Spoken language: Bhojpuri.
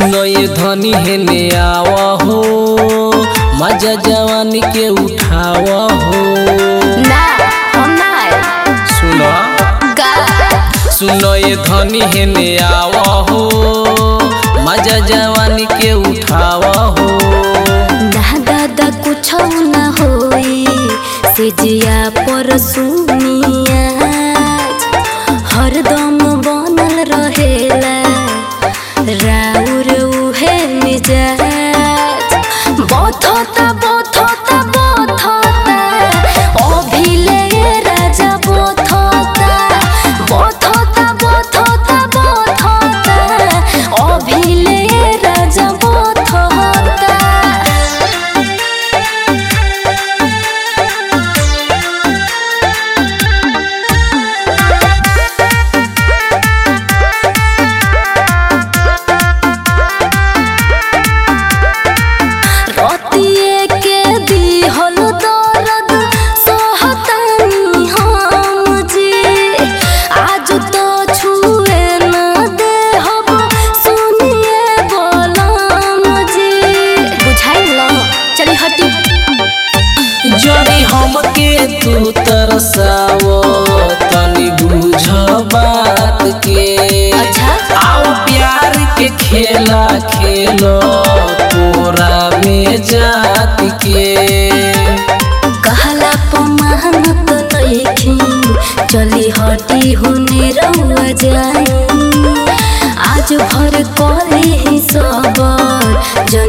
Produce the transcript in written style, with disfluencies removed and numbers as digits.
सुनो ये धनी हेने आवा हो, मजा जवानी के उठावा हो। ना हम ना सुनो सुनो ये धनी हेने आवा हो, मजा जवानी के उठावा हो। दादा कुछ ना होई सिजिया पर सुनिया हरदम बनल रहेला राउर उहे मिजाज बथता बथता बथता अभिले राजा बथता बथता बथता बथता अभिले राजा बथता। जरी हमके तू तरसावो तनी बुझ बात के। अच्छा आओ प्यार के खेला खेलो तोरा में जात के। कहला पमानत नइखी चली हटी होने रहुआ जाई आज भर करे ही सबर